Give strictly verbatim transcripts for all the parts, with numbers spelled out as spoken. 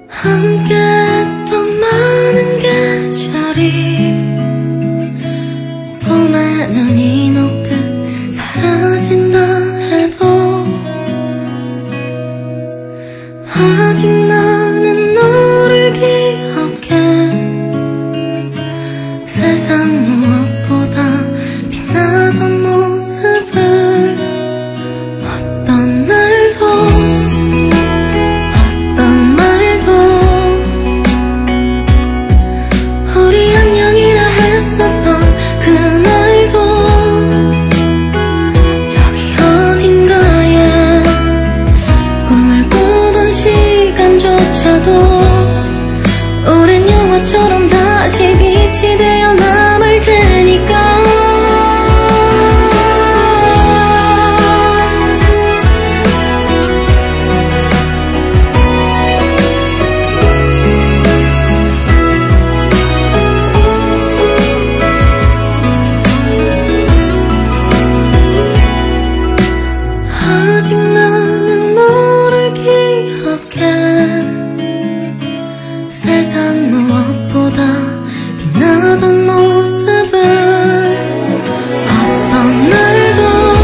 함께했던 많은 계절이 봄에 눈이 녹듯 사라진다 해도 아직 나는 너를 기억해. 세상 무엇보다 빛나던 모습을 어떤 날도 어떤 말도 우리 안녕이라 했었던 그날도 저기 어딘가에 꿈을 꾸던 시간조차도 오랜 영화처럼 다시 빛이 되어 남을 테니까. 아직 나는 너를 기억해. 세상 무엇보다 빛나던 모습을 어떤 날도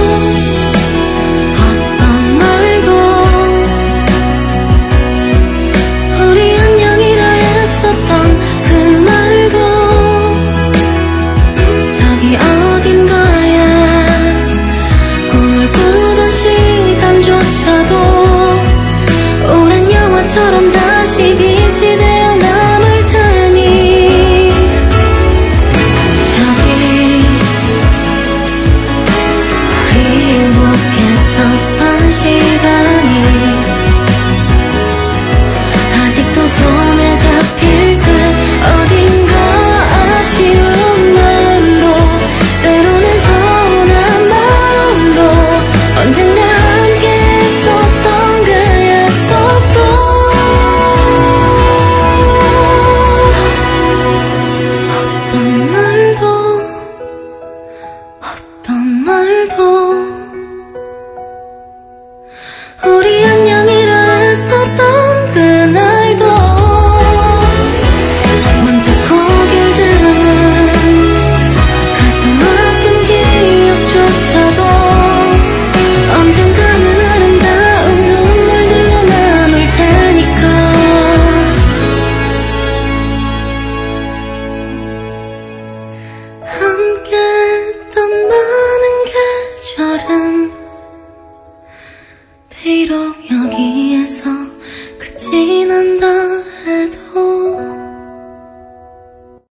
어떤 말도 우리 안녕이라 했었던 그 말도 저기 어딘가에 꿈을 꾸던 시간조차도 오랜 영화처럼 다시 빛이 되어 남을 테니. 저기 우리 행복했었던 시간이 아직도 손에 잡힐 듯 어딘가 아쉬운 마음도 때로는 서운한 마음도 언젠가 함께 했었던 그 약속도 어떤 날도 어떤 말도 우리 안녕이라 했었던 그날도 문득 고개를 드는 가슴 아픈 기억조차도 언젠가는 아름다운 눈물들로 남을 테니까. 함께했던 많은 계절은 비록 여기에서 끝이 난